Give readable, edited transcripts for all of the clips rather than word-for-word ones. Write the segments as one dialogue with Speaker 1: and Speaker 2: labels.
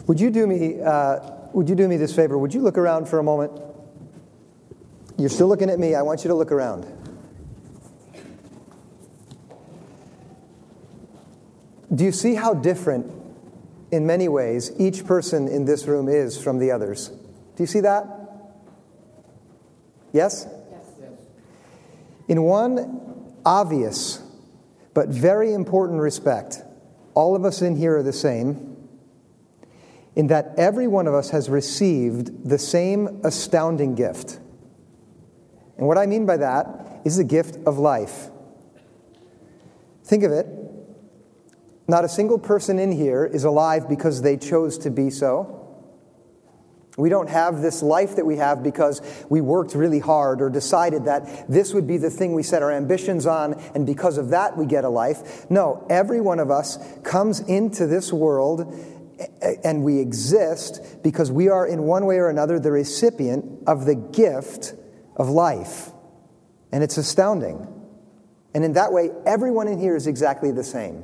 Speaker 1: Would you do me this favor? Would you look around for a moment? You're still looking at me. I want you to look around. Do you see how different, in many ways, each person in this room is from the others? Do you see that? Yes? Yes. In one obvious but very important respect, all of us in here are the same, in that every one of us has received the same astounding gift. And what I mean by that is the gift of life. Think of it. Not a single person in here is alive because they chose to be so. We don't have this life that we have because we worked really hard or decided that this would be the thing we set our ambitions on, and because of that we get a life. No, every one of us comes into this world and we exist because we are in one way or another the recipient of the gift of life. And it's astounding. And in that way, everyone in here is exactly the same.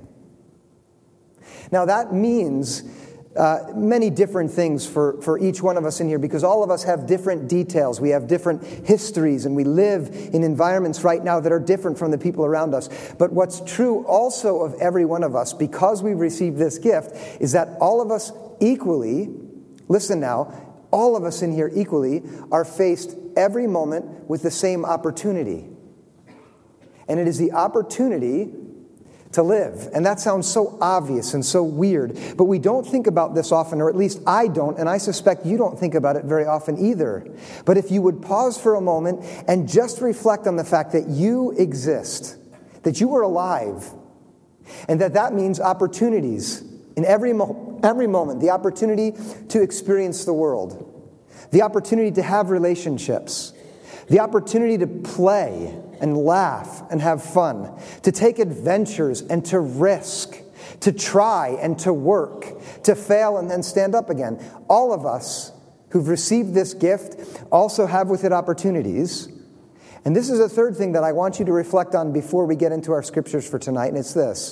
Speaker 1: Now that means many different things for each one of us in here, because all of us have different details. We have different histories, and we live in environments right now that are different from the people around us. But what's true also of every one of us, because we've received this gift, is that all of us equally, listen now, all of us in here equally are faced every moment with the same opportunity. And it is the opportunity to live. And that sounds so obvious and so weird, but we don't think about this often, or at least I don't, and I suspect you don't think about it very often either. But if you would pause for a moment and just reflect on the fact that you exist, that you are alive, and that means opportunities in every moment, the opportunity to experience the world, the opportunity to have relationships, the opportunity to play and laugh and have fun, to take adventures and to risk, to try and to work, to fail and then stand up again. All of us who've received this gift also have with it opportunities. And this is a third thing that I want you to reflect on before we get into our scriptures for tonight, and it's this: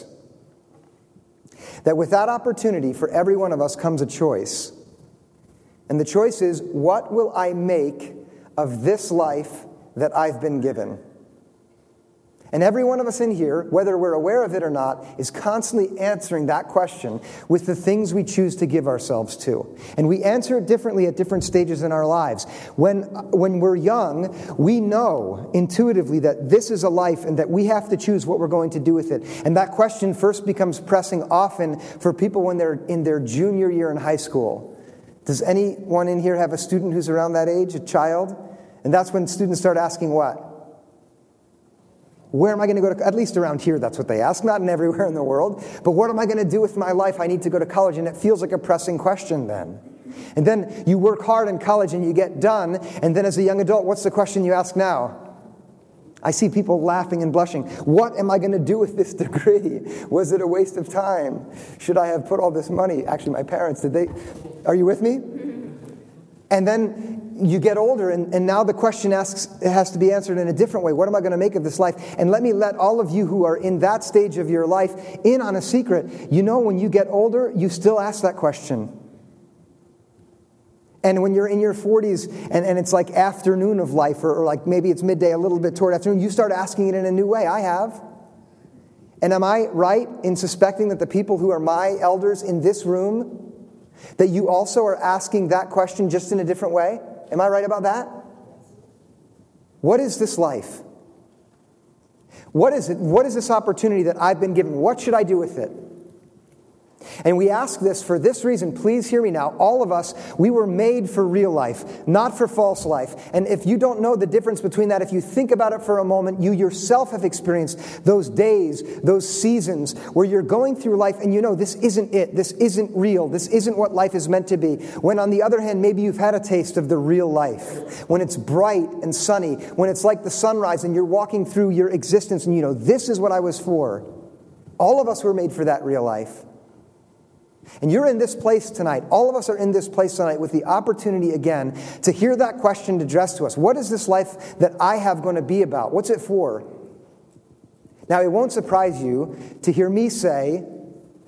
Speaker 1: that with that opportunity for every one of us comes a choice. And the choice is, what will I make of this life that I've been given? And every one of us in here, whether we're aware of it or not, is constantly answering that question with the things we choose to give ourselves to. And we answer it differently at different stages in our lives. When we're young, we know intuitively that this is a life and that we have to choose what we're going to do with it. And that question first becomes pressing often for people when they're in their junior year in high school. Does anyone in here have a student who's around that age, a child? And that's when students start asking what? Where am I going to go to? At least around here, that's what they ask. Not in everywhere in the world. But what am I going to do with my life? I need to go to college. And it feels like a pressing question then. And then you work hard in college and you get done. And then as a young adult, what's the question you ask now? I see people laughing and blushing. What am I going to do with this degree? Was it a waste of time? Should I have put all this money? Actually, my parents, are you with me? And then you get older, and now the question has to be answered in a different way. What am I going to make of this life? And let me let all of you who are in that stage of your life in on a secret. You know, when you get older, you still ask that question. And when you're in your 40s, and it's like afternoon of life, or like maybe it's midday, a little bit toward afternoon, you start asking it in a new way. I have. And am I right in suspecting that the people who are my elders in this room, that you also are asking that question just in a different way? Am I right about that? What is this life? What is it? What is this opportunity that I've been given? What should I do with it? And we ask this for this reason. Please hear me now. All of us, we were made for real life, not for false life. And if you don't know the difference between that, if you think about it for a moment, you yourself have experienced those days, those seasons where you're going through life and you know this isn't it. This isn't real. This isn't what life is meant to be. When on the other hand, maybe you've had a taste of the real life. When it's bright and sunny, when it's like the sunrise and you're walking through your existence and you know this is what I was for. All of us were made for that real life. And you're in this place tonight. All of us are in this place tonight with the opportunity again to hear that question addressed to us. What is this life that I have going to be about? What's it for? Now, it won't surprise you to hear me say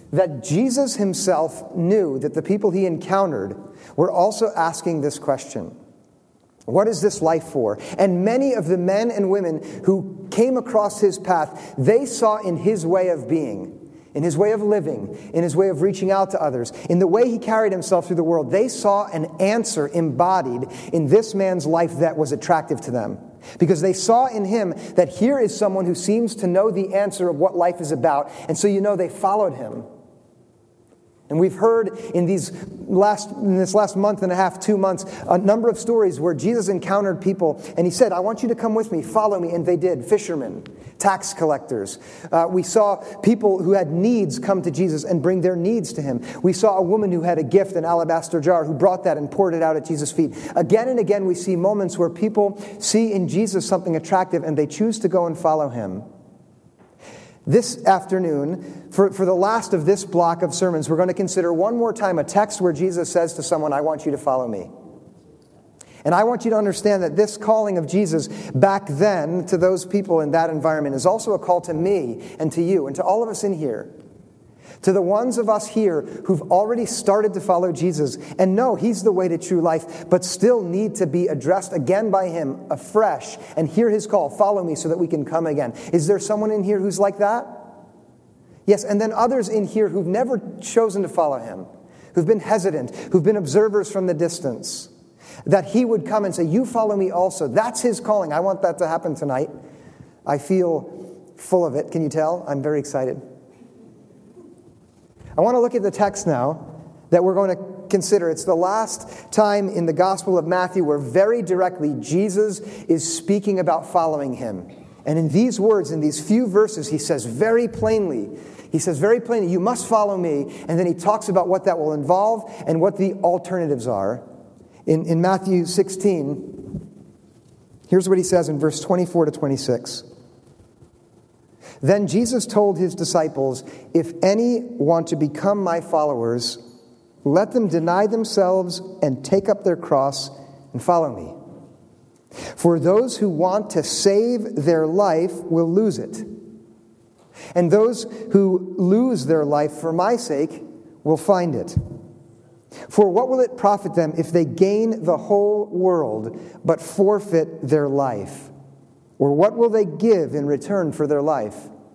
Speaker 1: that Jesus himself knew that the people he encountered were also asking this question. What is this life for? And many of the men and women who came across his path, they saw in his way of being, in his way of living, in his way of reaching out to others, in the way he carried himself through the world, they saw an answer embodied in this man's life that was attractive to them. Because they saw in him that here is someone who seems to know the answer of what life is about. And so they followed him. And we've heard in this last month and a half, 2 months, a number of stories where Jesus encountered people and he said, I want you to come with me, follow me. And they did. Fishermen, tax collectors. We saw people who had needs come to Jesus and bring their needs to him. We saw a woman who had a gift, an alabaster jar, who brought that and poured it out at Jesus' feet. Again and again, we see moments where people see in Jesus something attractive and they choose to go and follow him. This afternoon, for the last of this block of sermons, we're going to consider one more time a text where Jesus says to someone, I want you to follow me. And I want you to understand that this calling of Jesus back then to those people in that environment is also a call to me and to you and to all of us in here. To the ones of us here who've already started to follow Jesus and know he's the way to true life, but still need to be addressed again by him afresh and hear his call, follow me so that we can come again. Is there someone in here who's like that? Yes, and then others in here who've never chosen to follow him, who've been hesitant, who've been observers from the distance, that he would come and say, you follow me also. That's his calling. I want that to happen tonight. I feel full of it. Can you tell? I'm very excited. I want to look at the text now that we're going to consider. It's the last time in the Gospel of Matthew where very directly Jesus is speaking about following him. And in these words, in these few verses, he says very plainly, you must follow me. And then he talks about what that will involve and what the alternatives are. In Matthew 16, here's what he says in verse 24 to 26. Then Jesus told his disciples, if any want to become my followers, let them deny themselves and take up their cross and follow me. For those who want to save their life will lose it. And those who lose their life for my sake will find it. For what will it profit them if they gain the whole world but forfeit their life? Or what will they give in return for their life?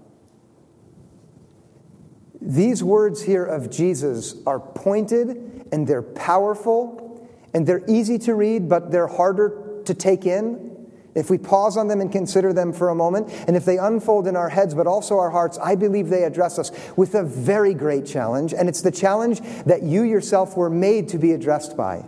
Speaker 1: These words here of Jesus are pointed and they're powerful and they're easy to read, but they're harder to take in. If we pause on them and consider them for a moment, and if they unfold in our heads but also our hearts, I believe they address us with a very great challenge, and it's the challenge that you yourself were made to be addressed by.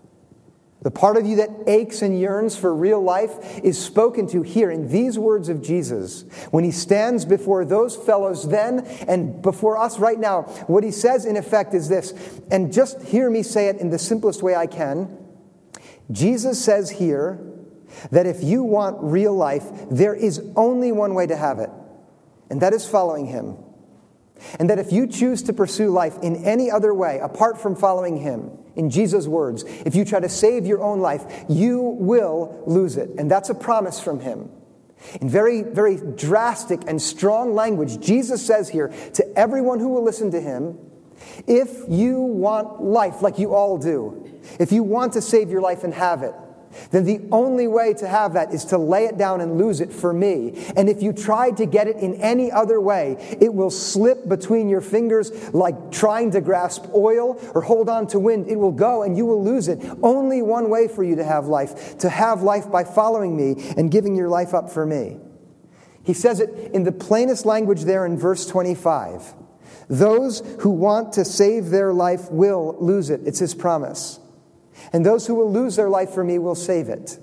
Speaker 1: The part of you that aches and yearns for real life is spoken to here in these words of Jesus. When he stands before those fellows then and before us right now, what he says in effect is this, and just hear me say it in the simplest way I can. Jesus says here that if you want real life, there is only one way to have it, and that is following him. And that if you choose to pursue life in any other way, apart from following him, in Jesus' words, if you try to save your own life, you will lose it. And that's a promise from him. In very, very drastic and strong language, Jesus says here to everyone who will listen to him, if you want life like you all do, if you want to save your life and have it, then the only way to have that is to lay it down and lose it for me. And if you try to get it in any other way, it will slip between your fingers like trying to grasp oil or hold on to wind. It will go and you will lose it. Only one way for you to have life by following me and giving your life up for me. He says it in the plainest language there in verse 25. Those who want to save their life will lose it. It's his promise. And those who will lose their life for me will save it.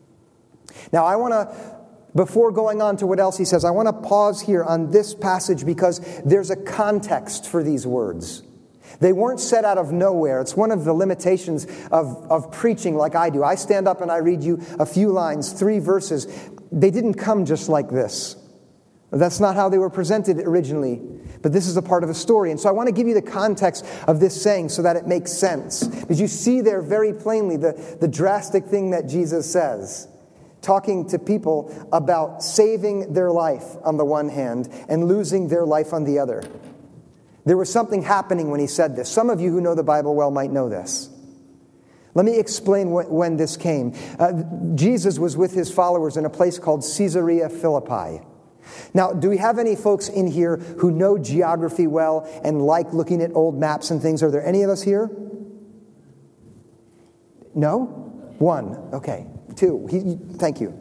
Speaker 1: Now, I want to, before going on to what else he says, I want to pause here on this passage because there's a context for these words. They weren't set out of nowhere. It's one of the limitations of preaching like I do. I stand up and I read you a few lines, 3 verses. They didn't come just like this. That's not how they were presented originally. But this is a part of a story. And so I want to give you the context of this saying so that it makes sense. Because you see there very plainly the drastic thing that Jesus says. Talking to people about saving their life on the one hand and losing their life on the other. There was something happening when he said this. Some of you who know the Bible well might know this. Let me explain when this came. Jesus was with his followers in a place called Caesarea Philippi. Now, do we have any folks in here who know geography well and like looking at old maps and things? Are there any of us here? No? One. Okay. Two. Thank you.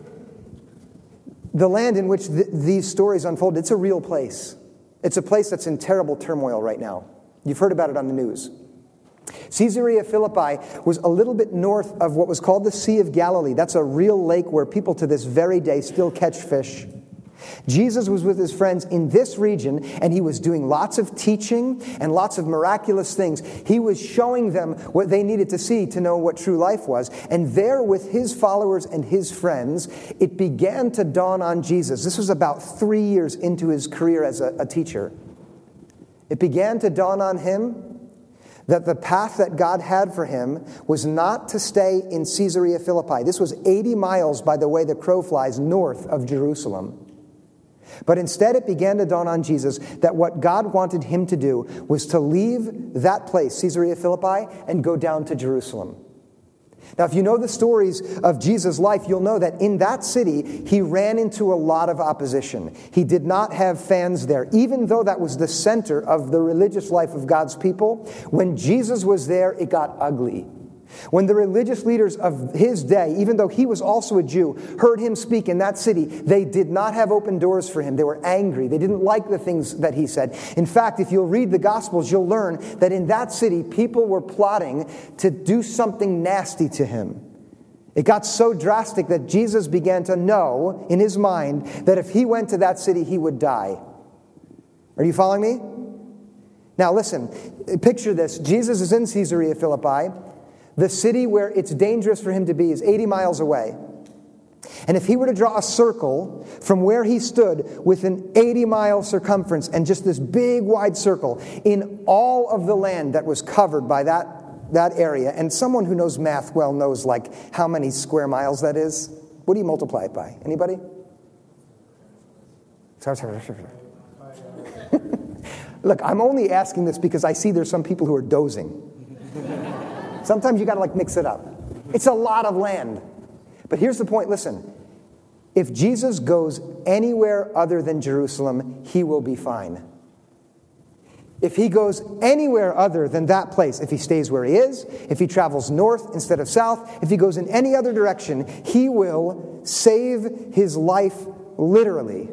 Speaker 1: The land in which these stories unfold, it's a real place. It's a place that's in terrible turmoil right now. You've heard about it on the news. Caesarea Philippi was a little bit north of what was called the Sea of Galilee. That's a real lake where people to this very day still catch fish. Jesus was with his friends in this region, and he was doing lots of teaching and lots of miraculous things. He was showing them what they needed to see to know what true life was. And there with his followers and his friends, it began to dawn on Jesus. This was about 3 years into his career as a teacher. It began to dawn on him that the path that God had for him was not to stay in Caesarea Philippi. This was 80 miles, by the way the crow flies, north of Jerusalem. But instead it began to dawn on Jesus that what God wanted him to do was to leave that place, Caesarea Philippi, and go down to Jerusalem. Now, if you know the stories of Jesus' life, you'll know that in that city, he ran into a lot of opposition. He did not have fans there, even though that was the center of the religious life of God's people. When Jesus was there, it got ugly. When the religious leaders of his day, even though he was also a Jew, heard him speak in that city, they did not have open doors for him. They were angry. They didn't like the things that he said. In fact, if you'll read the Gospels, you'll learn that in that city, people were plotting to do something nasty to him. It got so drastic that Jesus began to know in his mind that if he went to that city, he would die. Are you following me? Now listen, picture this. Jesus is in Caesarea Philippi. The city where it's dangerous for him to be is 80 miles away. And if he were to draw a circle from where he stood with an 80-mile circumference and just this big wide circle in all of the land that was covered by that area, and someone who knows math well knows like how many square miles that is. What do you multiply it by? Anybody? Look, I'm only asking this because I see there's some people who are dozing. Sometimes you got to mix it up. It's a lot of land. But here's the point. Listen, if Jesus goes anywhere other than Jerusalem, he will be fine. If he goes anywhere other than that place, if he stays where he is, if he travels north instead of south, if he goes in any other direction, he will save his life literally.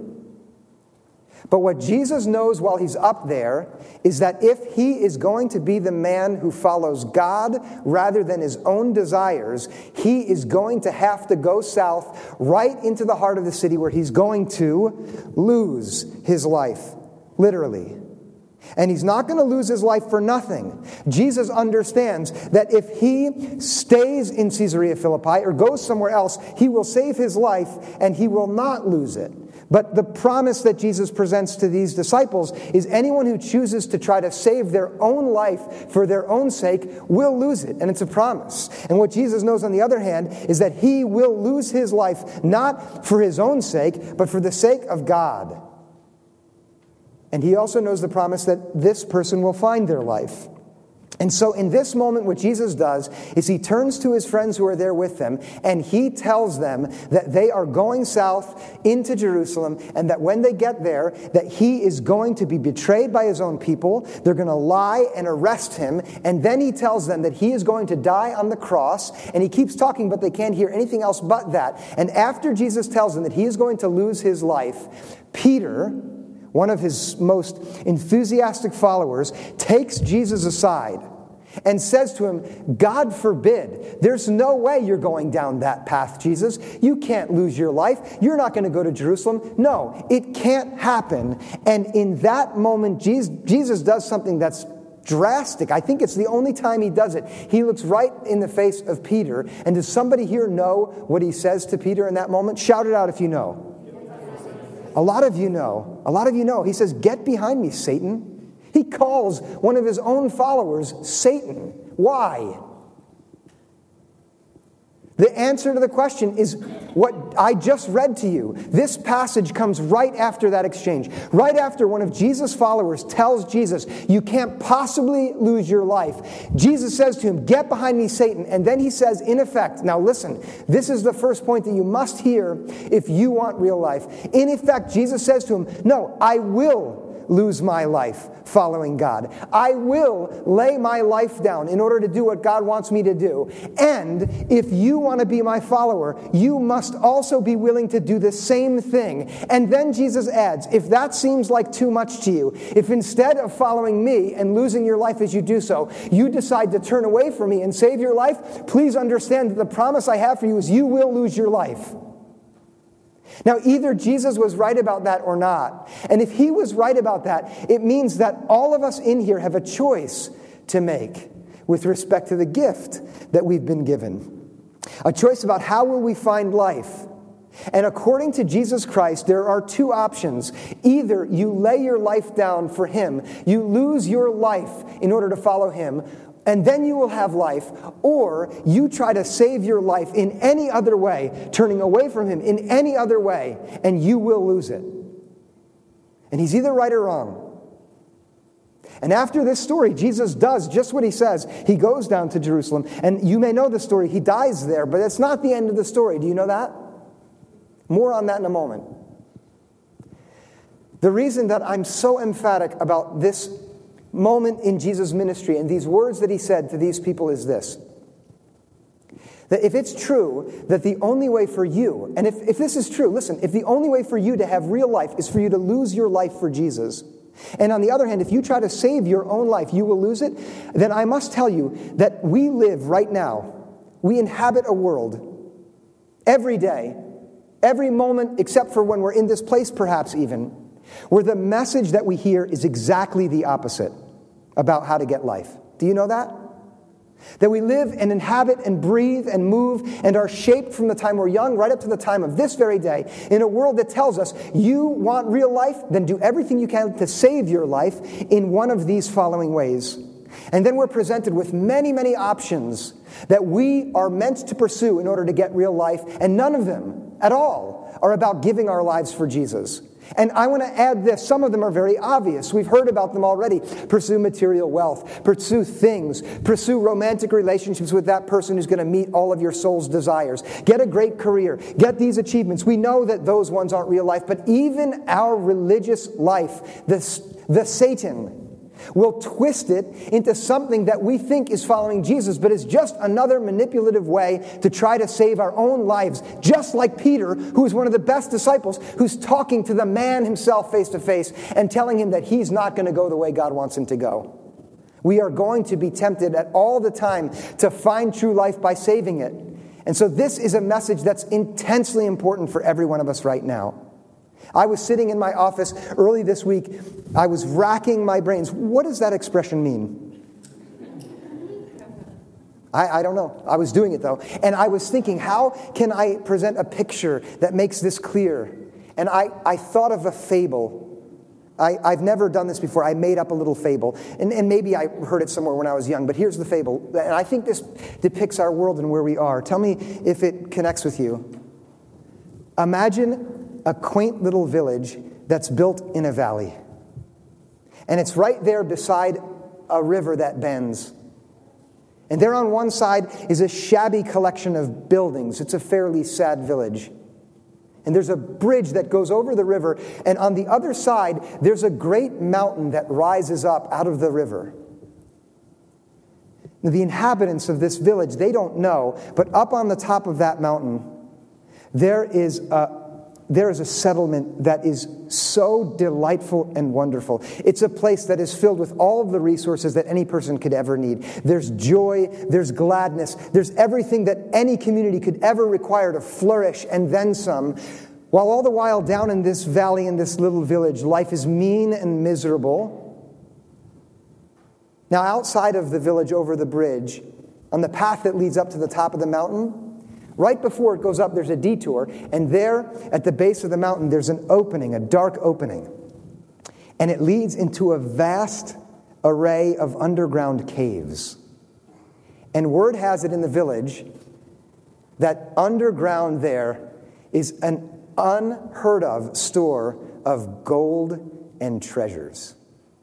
Speaker 1: But what Jesus knows while he's up there is that if he is going to be the man who follows God rather than his own desires, he is going to have to go south right into the heart of the city where he's going to lose his life, literally. And he's not going to lose his life for nothing. Jesus understands that if he stays in Caesarea Philippi or goes somewhere else, he will save his life and he will not lose it. But the promise that Jesus presents to these disciples is anyone who chooses to try to save their own life for their own sake will lose it. And it's a promise. And what Jesus knows, on the other hand, is that he will lose his life not for his own sake, but for the sake of God. And he also knows the promise that this person will find their life. And so in this moment, what Jesus does is he turns to his friends who are there with them, and he tells them that they are going south into Jerusalem, and that when they get there, that he is going to be betrayed by his own people. They're going to lie and arrest him, and then he tells them that he is going to die on the cross, and he keeps talking, but they can't hear anything else but that. And after Jesus tells them that he is going to lose his life, Peter, one of his most enthusiastic followers, takes Jesus aside and says to him, God forbid, there's no way you're going down that path, Jesus. You can't lose your life. You're not going to go to Jerusalem. No, it can't happen. And in that moment, Jesus does something that's drastic. I think it's the only time he does it. He looks right in the face of Peter. And does somebody here know what he says to Peter in that moment? Shout it out if you know. A lot of you know. A lot of you know. He says, get behind me, Satan. He calls one of his own followers Satan. Why? The answer to the question is what I just read to you. This passage comes right after that exchange. Right after one of Jesus' followers tells Jesus, you can't possibly lose your life. Jesus says to him, get behind me, Satan. And then he says, in effect, now listen, this is the first point that you must hear if you want real life. In effect, Jesus says to him, no, I will lose my life following God. I will lay my life down in order to do what God wants me to do. And if you want to be my follower, you must also be willing to do the same thing. And then Jesus adds, if that seems like too much to you, if instead of following me and losing your life as you do so, you decide to turn away from me and save your life, please understand that the promise I have for you is you will lose your life. Now, either Jesus was right about that or not. And if he was right about that, it means that all of us in here have a choice to make with respect to the gift that we've been given. A choice about how will we find life. And according to Jesus Christ, there are two options. Either you lay your life down for him, you lose your life in order to follow him, and then you will have life, or you try to save your life in any other way, turning away from him in any other way, and you will lose it. And he's either right or wrong. And after this story, Jesus does just what he says. He goes down to Jerusalem, and you may know the story. He dies there, but it's not the end of the story. Do you know that? More on that in a moment. The reason that I'm so emphatic about this moment in Jesus' ministry and these words that he said to these people is this. That if it's true that the only way for you, and if this is true, listen, if the only way for you to have real life is for you to lose your life for Jesus, and on the other hand, if you try to save your own life, you will lose it, then I must tell you that we live right now, we inhabit a world every day, every moment except for when we're in this place perhaps even, where the message that we hear is exactly the opposite about how to get life. Do you know that? That we live and inhabit and breathe and move and are shaped from the time we're young right up to the time of this very day in a world that tells us, you want real life? Then do everything you can to save your life in one of these following ways. And then we're presented with many, many options that we are meant to pursue in order to get real life, and none of them at all are about giving our lives for Jesus. And I want to add this. Some of them are very obvious. We've heard about them already. Pursue material wealth. Pursue things. Pursue romantic relationships with that person who's going to meet all of your soul's desires. Get a great career. Get these achievements. We know that those ones aren't real life. But even our religious life, the Satan will twist it into something that we think is following Jesus, but is just another manipulative way to try to save our own lives. Just like Peter, who is one of the best disciples, who's talking to the man himself face to face and telling him that he's not going to go the way God wants him to go. We are going to be tempted at all the time to find true life by saving it. And so this is a message that's intensely important for every one of us right now. I was sitting in my office early this week. I was racking my brains. What does that expression mean? I don't know. I was doing it, though. And I was thinking, how can I present a picture that makes this clear? And I thought of a fable. I've never done this before. I made up a little fable. And maybe I heard it somewhere when I was young. But here's the fable. And I think this depicts our world and where we are. Tell me if it connects with you. Imagine a quaint little village that's built in a valley. And it's right there beside a river that bends. And there on one side is a shabby collection of buildings. It's a fairly sad village. And there's a bridge that goes over the river. And on the other side, there's a great mountain that rises up out of the river. Now, the inhabitants of this village, they don't know, but up on the top of that mountain, there is a settlement that is so delightful and wonderful. It's a place that is filled with all of the resources that any person could ever need. There's joy, there's gladness, there's everything that any community could ever require to flourish, and then some. While all the while down in this valley, in this little village, life is mean and miserable. Now, outside of the village, over the bridge, on the path that leads up to the top of the mountain, right before it goes up, there's a detour, and there at the base of the mountain, there's an opening, a dark opening. And it leads into a vast array of underground caves. And word has it in the village that underground there is an unheard of store of gold and treasures.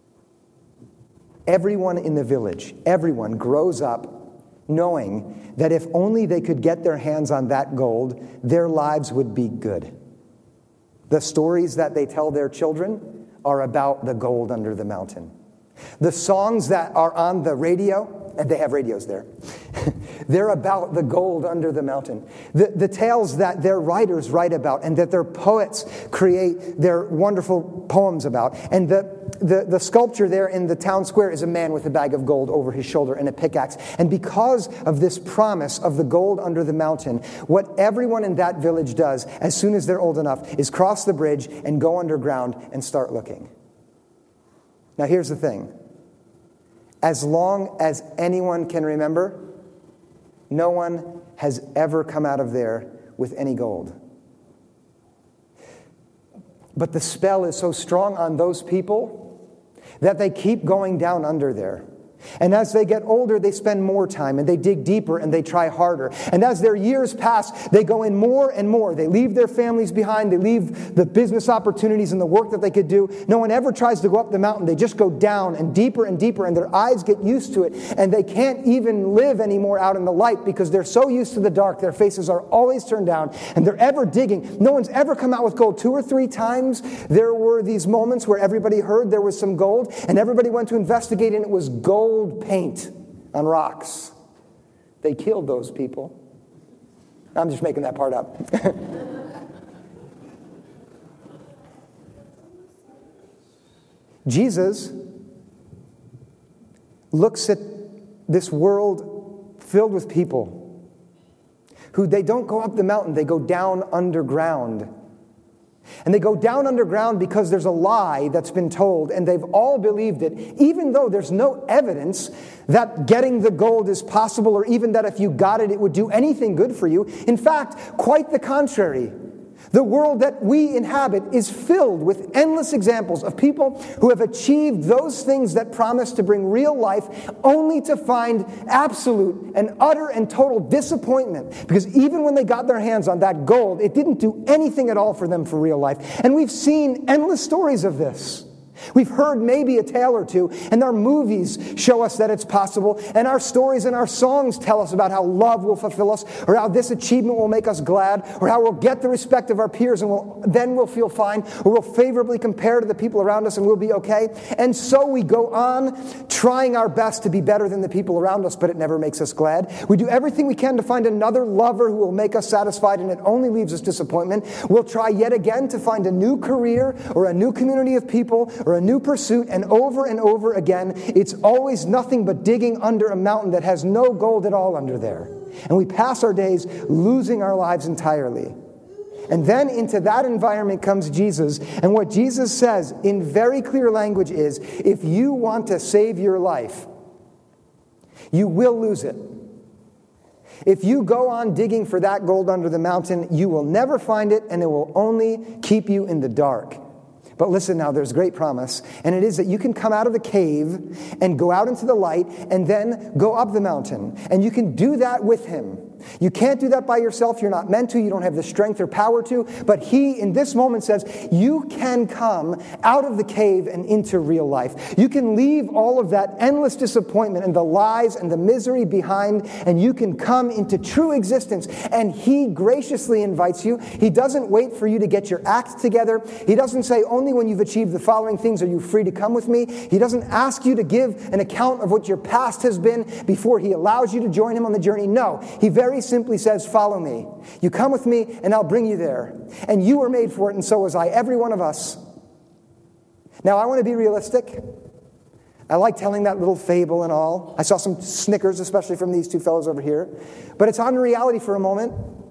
Speaker 1: Everyone in the village, everyone grows up knowing that if only they could get their hands on that gold, their lives would be good. The stories that they tell their children are about the gold under the mountain. The songs that are on the radio, and they have radios there, they're about the gold under the mountain. The tales that their writers write about and that their poets create their wonderful poems about. And the sculpture there in the town square is a man with a bag of gold over his shoulder and a pickaxe. And because of this promise of the gold under the mountain, what everyone in that village does as soon as they're old enough is cross the bridge and go underground and start looking. Now here's the thing. As long as anyone can remember, no one has ever come out of there with any gold. But the spell is so strong on those people that they keep going down under there. And as they get older, they spend more time, and they dig deeper, and they try harder. And as their years pass, they go in more and more. They leave their families behind. They leave the business opportunities and the work that they could do. No one ever tries to go up the mountain. They just go down and deeper, and their eyes get used to it. And they can't even live anymore out in the light because they're so used to the dark. Their faces are always turned down, and they're ever digging. No one's ever come out with gold. 2 or 3 times there were these moments where everybody heard there was some gold, and everybody went to investigate, and it was gold paint on rocks. They killed those people. I'm just making that part up. Jesus looks at this world filled with people who they don't go up the mountain, they go down underground. And they go down underground because there's a lie that's been told, and they've all believed it, even though there's no evidence that getting the gold is possible, or even that if you got it, it would do anything good for you. In fact, quite the contrary. The world that we inhabit is filled with endless examples of people who have achieved those things that promise to bring real life, only to find absolute and utter and total disappointment. Because even when they got their hands on that gold, it didn't do anything at all for them for real life. And we've seen endless stories of this. We've heard maybe a tale or two, and our movies show us that it's possible, and our stories and our songs tell us about how love will fulfill us, or how this achievement will make us glad, or how we'll get the respect of our peers and then we'll feel fine, or we'll favorably compare to the people around us and we'll be okay. And so we go on trying our best to be better than the people around us, but it never makes us glad. We do everything we can to find another lover who will make us satisfied, and it only leaves us disappointment. We'll try yet again to find a new career or a new community of people or a new pursuit, and over again, it's always nothing but digging under a mountain that has no gold at all under there. And we pass our days losing our lives entirely. And then into that environment comes Jesus, and what Jesus says in very clear language is, if you want to save your life, you will lose it. If you go on digging for that gold under the mountain, you will never find it, and it will only keep you in the dark. But listen now, there's great promise, and it is that you can come out of the cave and go out into the light and then go up the mountain. And you can do that with him. You can't do that by yourself. You're not meant to. You don't have the strength or power to. But he, in this moment, says, you can come out of the cave and into real life. You can leave all of that endless disappointment and the lies and the misery behind, and you can come into true existence. And he graciously invites you. He doesn't wait for you to get your act together. He doesn't say, only when you've achieved the following things are you free to come with me. He doesn't ask you to give an account of what your past has been before he allows you to join him on the journey. No, he very simply says, follow me. You come with me and I'll bring you there. And you were made for it, and so was I, every one of us. Now, I want to be realistic. I like telling that little fable and all. I saw some snickers, especially from these two fellows over here. But it's on reality for a moment.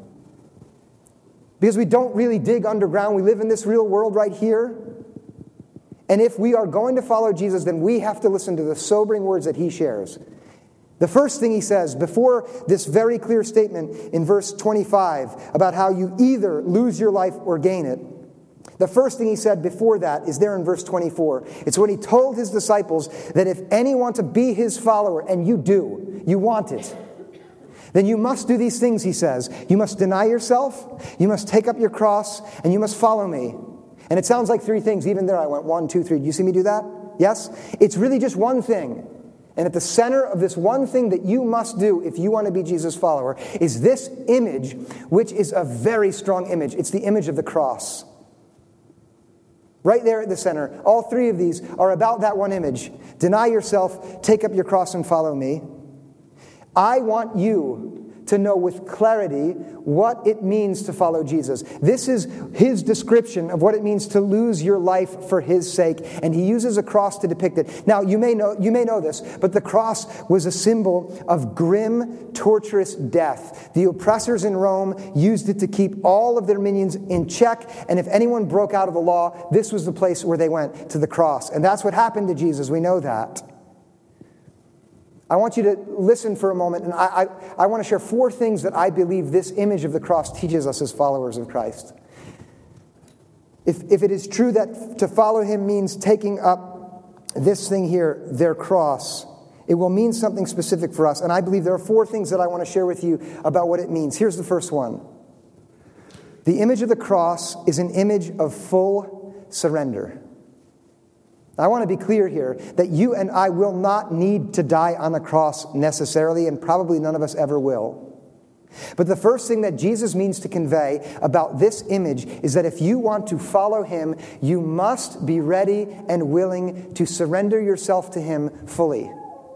Speaker 1: Because we don't really dig underground. We live in this real world right here. And if we are going to follow Jesus, then we have to listen to the sobering words that he shares. The first thing he says before this very clear statement in verse 25 about how you either lose your life or gain it, the first thing he said before that is there in verse 24. It's when he told his disciples that if any want to be his follower, and you do, you want it, then you must do these things, he says. You must deny yourself, you must take up your cross, and you must follow me. And it sounds like 3 things. Even there I went 1, 2, 3. Do you see me do that? Yes? It's really just one thing. And at the center of this one thing that you must do if you want to be Jesus' follower is this image, which is a very strong image. It's the image of the cross. Right there at the center. All 3 of these are about that one image. Deny yourself, take up your cross, and follow me. I want you to know with clarity what it means to follow Jesus. This is his description of what it means to lose your life for his sake, and he uses a cross to depict it. Now, you may know this, but the cross was a symbol of grim, torturous death. The oppressors in Rome used it to keep all of their minions in check, and if anyone broke out of the law, this was the place where they went, to the cross. And that's what happened to Jesus. We know that. I want you to listen for a moment, and I want to share 4 things that I believe this image of the cross teaches us as followers of Christ. If it is true that to follow him means taking up this thing here, their cross, it will mean something specific for us. And I believe there are 4 things that I want to share with you about what it means. Here's the first one. The image of the cross is an image of full surrender. I want to be clear here that you and I will not need to die on a cross necessarily, and probably none of us ever will. But the first thing that Jesus means to convey about this image is that if you want to follow him, you must be ready and willing to surrender yourself to him fully.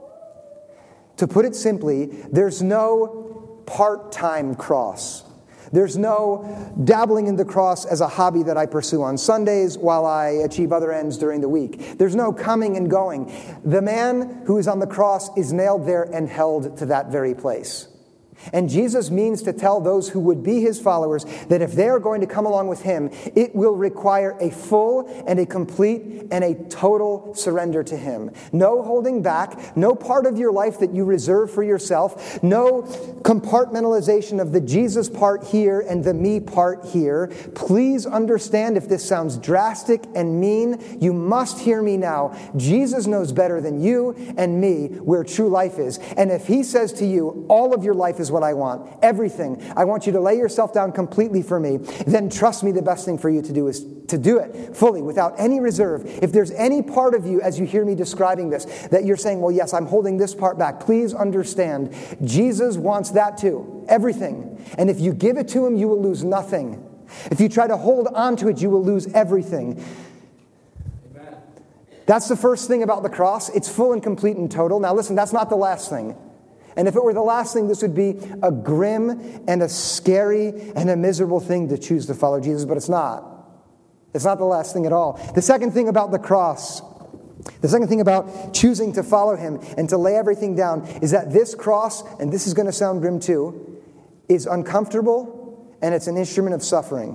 Speaker 1: To put it simply, there's no part-time cross. There's no dabbling in the cross as a hobby that I pursue on Sundays while I achieve other ends during the week. There's no coming and going. The man who is on the cross is nailed there and held to that very place. And Jesus means to tell those who would be his followers that if they are going to come along with him, it will require a full and a complete and a total surrender to him. No holding back, no part of your life that you reserve for yourself, no compartmentalization of the Jesus part here and the me part here. Please understand, if this sounds drastic and mean, you must hear me now. Jesus knows better than you and me where true life is. And if he says to you, all of your life is what I want, everything, I want you to lay yourself down completely for me, then trust me, the best thing for you to do is to do it fully, without any reserve. If there's any part of you, as you hear me describing this, that you're saying, well, yes, I'm holding this part back, please understand, Jesus wants that too, everything. And if you give it to him, you will lose nothing. If you try to hold on to it, you will lose everything. Amen. That's the first thing about the cross. It's full and complete and total. Now listen, that's not the last thing. And if it were the last thing, this would be a grim and a scary and a miserable thing to choose to follow Jesus, but it's not. It's not the last thing at all. The second thing about the cross, the second thing about choosing to follow him and to lay everything down is that this cross, and this is going to sound grim too, is uncomfortable and it's an instrument of suffering.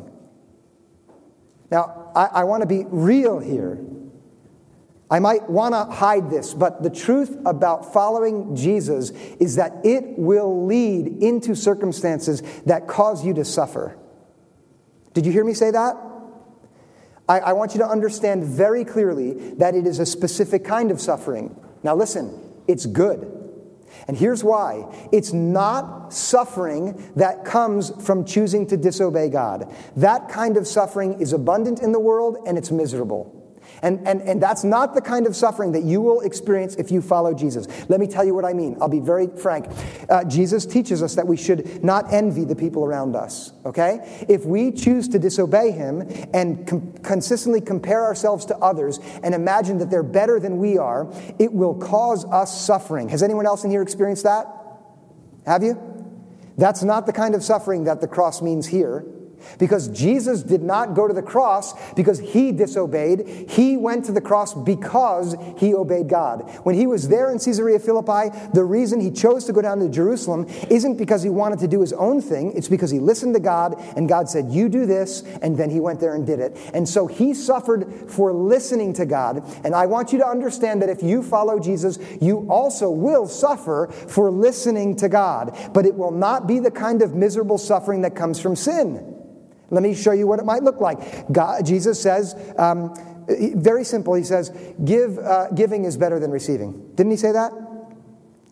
Speaker 1: Now, I want to be real here. I might want to hide this, but the truth about following Jesus is that it will lead into circumstances that cause you to suffer. Did you hear me say that? I want you to understand very clearly that it is a specific kind of suffering. Now listen, it's good. And here's why. It's not suffering that comes from choosing to disobey God. That kind of suffering is abundant in the world and it's miserable. And that's not the kind of suffering that you will experience if you follow Jesus. Let me tell you what I mean. I'll be very frank. Jesus teaches us that we should not envy the people around us, okay? If we choose to disobey him and consistently compare ourselves to others and imagine that they're better than we are, it will cause us suffering. Has anyone else in here experienced that? Have you? That's not the kind of suffering that the cross means here. Because Jesus did not go to the cross because he disobeyed. He went to the cross because he obeyed God. When he was there in Caesarea Philippi, the reason he chose to go down to Jerusalem isn't because he wanted to do his own thing. It's because he listened to God, and God said, you do this, and then he went there and did it. And so he suffered for listening to God. And I want you to understand that if you follow Jesus, you also will suffer for listening to God. But it will not be the kind of miserable suffering that comes from sin. Let me show you what it might look like. Jesus says, very simple, he says, giving is better than receiving. Didn't he say that?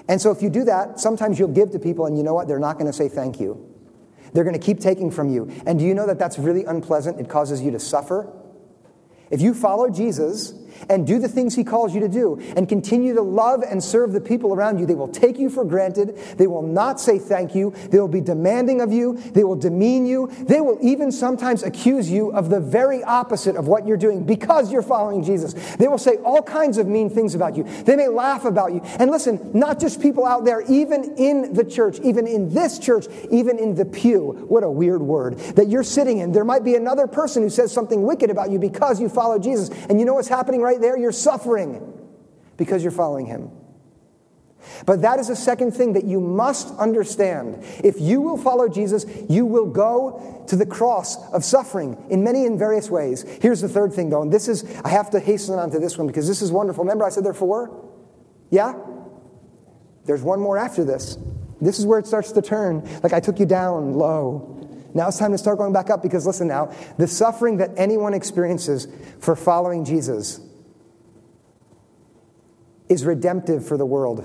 Speaker 1: And so if you do that, sometimes you'll give to people, and you know what? They're not going to say thank you. They're going to keep taking from you. And do you know that that's really unpleasant? It causes you to suffer. If you follow Jesus and do the things he calls you to do and continue to love and serve the people around you, they will take you for granted. They will not say thank you. They will be demanding of you. They will demean you. They will even sometimes accuse you of the very opposite of what you're doing because you're following Jesus. They will say all kinds of mean things about you. They may laugh about you. And listen, not just people out there, even in the church, even in this church, even in the pew, what a weird word, that you're sitting in, there might be another person who says something wicked about you because you follow Jesus. And you know what's happening right there? You're suffering because you're following him. But that is a second thing that you must understand. If you will follow Jesus, you will go to the cross of suffering in many and various ways. Here's the third thing, though, and this is, I have to hasten on to this one because this is wonderful. Remember I said there are 4? Yeah? There's one more after this. This is where it starts to turn. Like I took you down low. Now it's time to start going back up because listen now, the suffering that anyone experiences for following Jesus is redemptive for the world.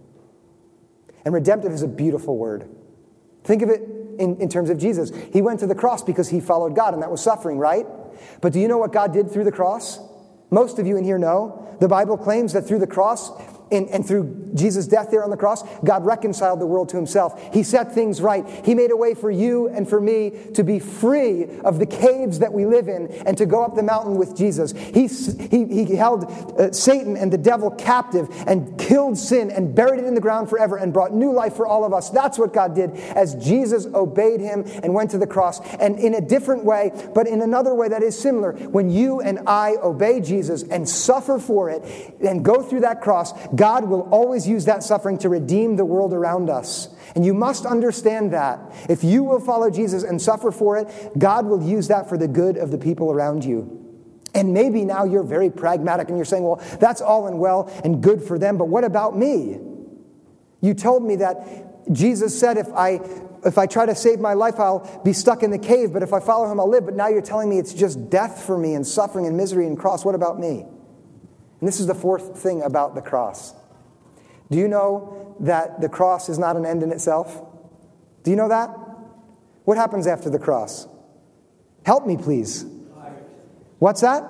Speaker 1: And redemptive is a beautiful word. Think of it in terms of Jesus. He went to the cross because he followed God, and that was suffering, right? But do you know what God did through the cross? Most of you in here know. The Bible claims that through the cross, and through Jesus' death there on the cross, God reconciled the world to himself. He set things right. He made a way for you and for me to be free of the caves that we live in and to go up the mountain with Jesus. He held Satan and the devil captive and killed sin and buried it in the ground forever and brought new life for all of us. That's what God did as Jesus obeyed him and went to the cross. And in a different way, but in another way that is similar, when you and I obey Jesus and suffer for it and go through that cross, God will always use that suffering to redeem the world around us. And you must understand that. If you will follow Jesus and suffer for it, God will use that for the good of the people around you. And maybe now you're very pragmatic and you're saying, well, that's all and well and good for them, but what about me? You told me that Jesus said if I try to save my life, I'll be stuck in the cave, but if I follow him, I'll live. But now you're telling me it's just death for me and suffering and misery and cross. What about me? And this is the fourth thing about the cross. Do you know that the cross is not an end in itself? Do you know that? What happens after the cross? Help me, please.
Speaker 2: Life.
Speaker 1: What's that?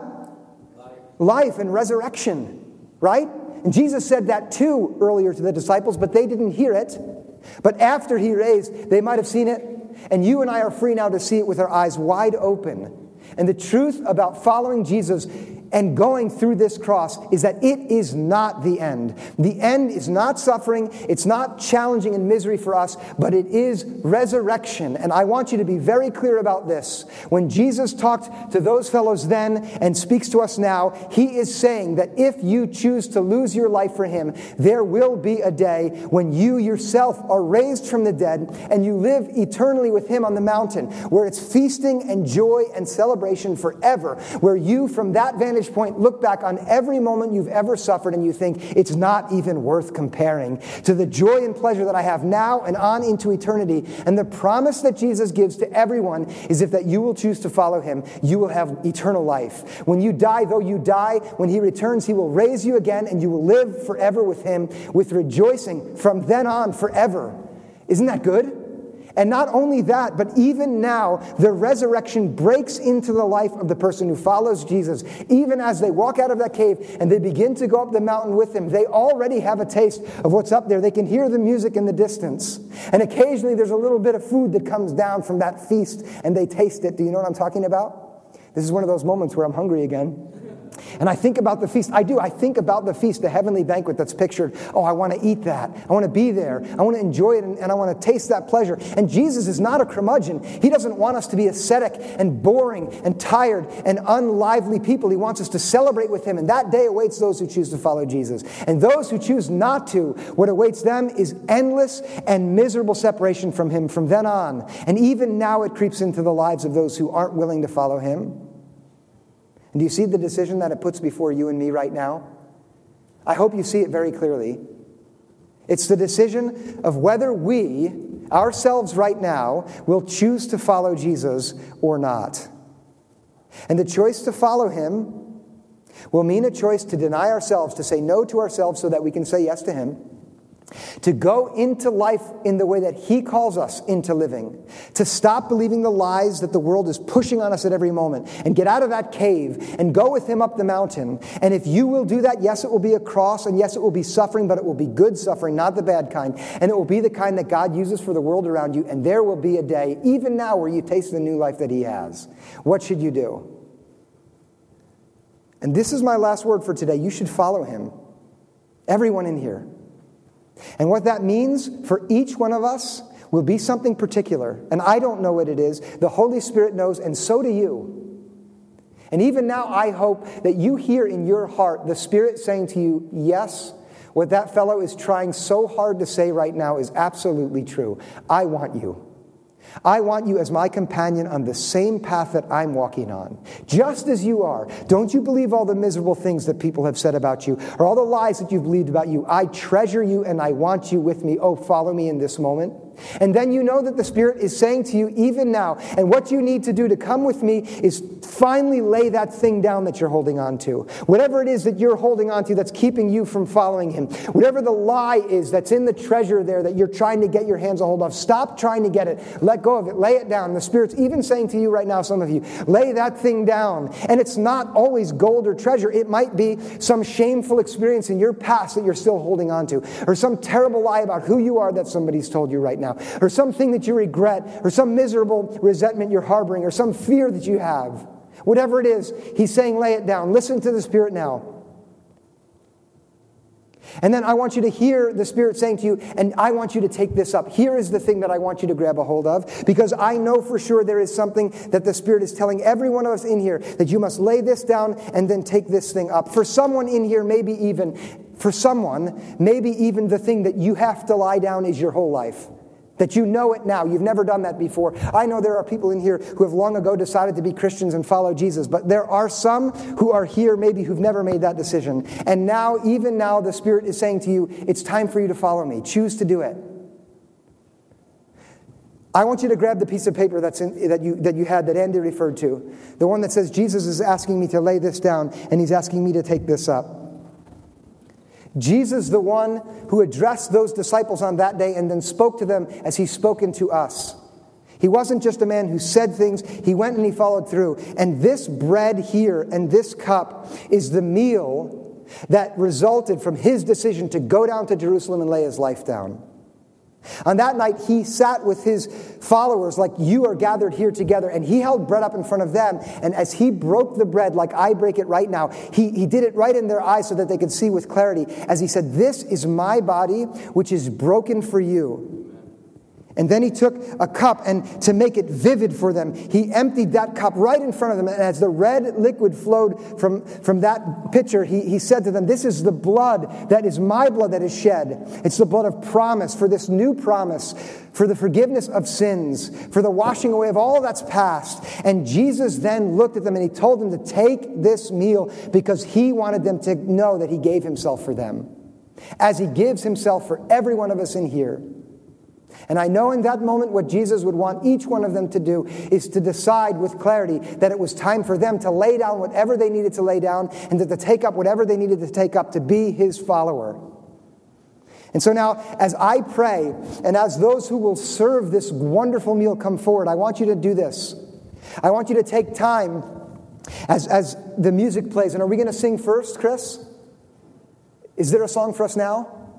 Speaker 1: Life and resurrection, right? And Jesus said that too earlier to the disciples, but they didn't hear it. But after he raised, they might have seen it. And you and I are free now to see it with our eyes wide open. And the truth about following Jesus and going through this cross is that it is not the end. The end is not suffering. It's not challenging and misery for us, but it is resurrection. And I want you to be very clear about this. When Jesus talked to those fellows then and speaks to us now, he is saying that if you choose to lose your life for him, there will be a day when you yourself are raised from the dead and you live eternally with him on the mountain, where it's feasting and joy and celebration forever, where you from that vantage point look back on every moment you've ever suffered and you think it's not even worth comparing to the joy and pleasure that I have now and on into eternity. And the promise that Jesus gives to everyone is if that you will choose to follow him, you will have eternal life. When you die, though you die, when he returns, he will raise you again and you will live forever with him with rejoicing from then on forever. Isn't that good? And not only that, but even now, the resurrection breaks into the life of the person who follows Jesus. Even as they walk out of that cave and they begin to go up the mountain with him, they already have a taste of what's up there. They can hear the music in the distance. And occasionally there's a little bit of food that comes down from that feast and they taste it. Do you know what I'm talking about? This is one of those moments where I'm hungry again. And I think about the feast. I do. I think about the feast, the heavenly banquet that's pictured. Oh, I want to eat that. I want to be there. I want to enjoy it, and I want to taste that pleasure. And Jesus is not a curmudgeon. He doesn't want us to be ascetic and boring and tired and unlively people. He wants us to celebrate with him. And that day awaits those who choose to follow Jesus. And those who choose not to, what awaits them is endless and miserable separation from him from then on. And even now it creeps into the lives of those who aren't willing to follow him. And do you see the decision that it puts before you and me right now? I hope you see it very clearly. It's the decision of whether we, ourselves right now, will choose to follow Jesus or not. And the choice to follow him will mean a choice to deny ourselves, to say no to ourselves so that we can say yes to him. To go into life in the way that He calls us into living. To stop believing the lies that the world is pushing on us at every moment. And get out of that cave and go with Him up the mountain. And if you will do that, yes, it will be a cross. And yes, it will be suffering. But it will be good suffering, not the bad kind. And it will be the kind that God uses for the world around you. And there will be a day, even now, where you taste the new life that He has. What should you do? And this is my last word for today. You should follow Him. Everyone in here. And what that means for each one of us will be something particular. And I don't know what it is. The Holy Spirit knows, and so do you. And even now, I hope that you hear in your heart the Spirit saying to you, yes, what that fellow is trying so hard to say right now is absolutely true. I want you. I want you as my companion on the same path that I'm walking on. Just as you are. Don't you believe all the miserable things that people have said about you or all the lies that you've believed about you. I treasure you and I want you with me. Oh, follow me in this moment. And then you know that the Spirit is saying to you even now, and what you need to do to come with me is finally lay that thing down that you're holding on to. Whatever it is that you're holding on to that's keeping you from following Him. Whatever the lie is that's in the treasure there that you're trying to get your hands a hold of. Stop trying to get it. Let go of it. Lay it down. The Spirit's even saying to you right now, some of you, lay that thing down. And it's not always gold or treasure. It might be some shameful experience in your past that you're still holding on to. Or some terrible lie about who you are that somebody's told you right now. Or something that you regret, or some miserable resentment you're harboring, or some fear that you have. Whatever it is, He's saying lay it down. Listen to the Spirit now. And then I want you to hear the Spirit saying to you, and I want you to take this up. Here is the thing that I want you to grab a hold of, because I know for sure there is something that the Spirit is telling every one of us in here, that you must lay this down and then take this thing up. For someone in here, maybe even the thing that you have to lie down is your whole life. That you know it now. You've never done that before. I know there are people in here who have long ago decided to be Christians and follow Jesus. But there are some who are here maybe who've never made that decision. And now, even now, the Spirit is saying to you, it's time for you to follow me. Choose to do it. I want you to grab the piece of paper that you had that Andy referred to. The one that says, Jesus is asking me to lay this down and He's asking me to take this up. Jesus, the one who addressed those disciples on that day and then spoke to them as He's spoken to us. He wasn't just a man who said things. He went and He followed through. And this bread here and this cup is the meal that resulted from His decision to go down to Jerusalem and lay His life down. On that night, He sat with His followers like you are gathered here together, and He held bread up in front of them. And as He broke the bread, like I break it right now, He did it right in their eyes so that they could see with clarity. As He said, this is my body, which is broken for you. And then He took a cup, and to make it vivid for them, He emptied that cup right in front of them. And as the red liquid flowed from that pitcher, he said to them, this is the blood that is my blood that is shed. It's the blood of promise, for this new promise, for the forgiveness of sins, for the washing away of all that's past. And Jesus then looked at them and He told them to take this meal because He wanted them to know that He gave Himself for them, as He gives Himself for every one of us in here. And I know in that moment what Jesus would want each one of them to do is to decide with clarity that it was time for them to lay down whatever they needed to lay down and to take up whatever they needed to take up to be His follower. And so now, as I pray, and as those who will serve this wonderful meal come forward, I want you to do this. I want you to take time as the music plays. And are we going to sing first, Chris? Is there a song for us now?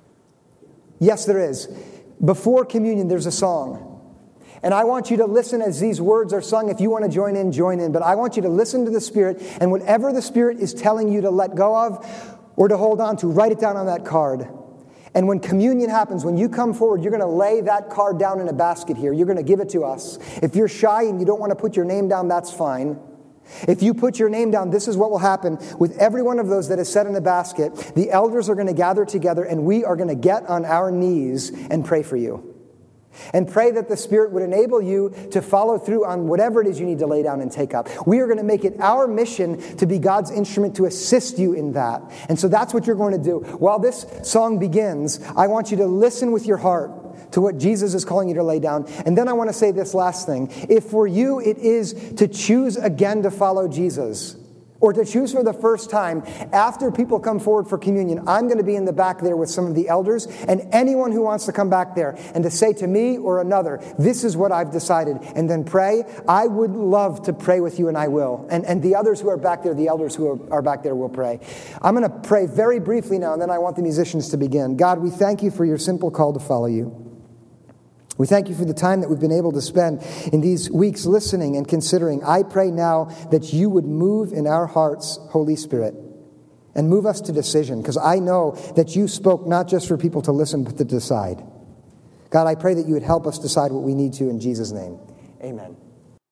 Speaker 1: Yes, there is. Before communion, there's a song. And I want you to listen as these words are sung. If you want to join in, join in. But I want you to listen to the Spirit. And whatever the Spirit is telling you to let go of or to hold on to, write it down on that card. And when communion happens, when you come forward, you're going to lay that card down in a basket here. You're going to give it to us. If you're shy and you don't want to put your name down, that's fine. If you put your name down, this is what will happen with every one of those that is set in a basket. The elders are going to gather together and we are going to get on our knees and pray for you. And pray that the Spirit would enable you to follow through on whatever it is you need to lay down and take up. We are going to make it our mission to be God's instrument to assist you in that. And so that's what you're going to do. While this song begins, I want you to listen with your heart to what Jesus is calling you to lay down. And then I want to say this last thing. If for you it is to choose again to follow Jesus, Or to choose for the first time, after people come forward for communion, I'm going to be in the back there with some of the elders and anyone who wants to come back there and to say to me or another, this is what I've decided, and then pray. I would love to pray with you, and I will. And the others who are back there, the elders who are back there will pray. I'm going to pray very briefly now, and then I want the musicians to begin. God, we thank you for your simple call to follow you. We thank you for the time that we've been able to spend in these weeks listening and considering. I pray now that you would move in our hearts, Holy Spirit, and move us to decision, because I know that you spoke not just for people to listen, but to decide. God, I pray that you would help us decide what we need to in Jesus' name. Amen.